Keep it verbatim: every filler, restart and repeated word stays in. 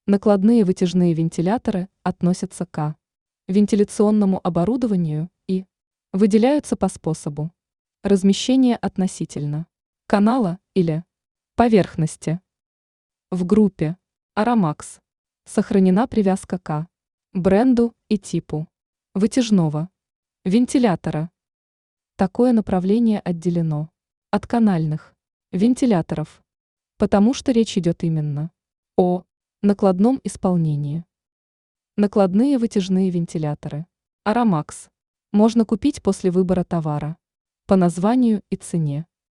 Накладные вытяжные вентиляторы относятся к вентиляционному оборудованию и выделяются по способу размещения относительно канала или поверхности. В группе Aramax сохранена привязка к бренду и типу вытяжного вентилятора. Такое направление отделено от канальных вентиляторов, потому что речь идет именно о накладном исполнении. Накладные вытяжные вентиляторы Aramax можно купить после выбора товара по названию и цене.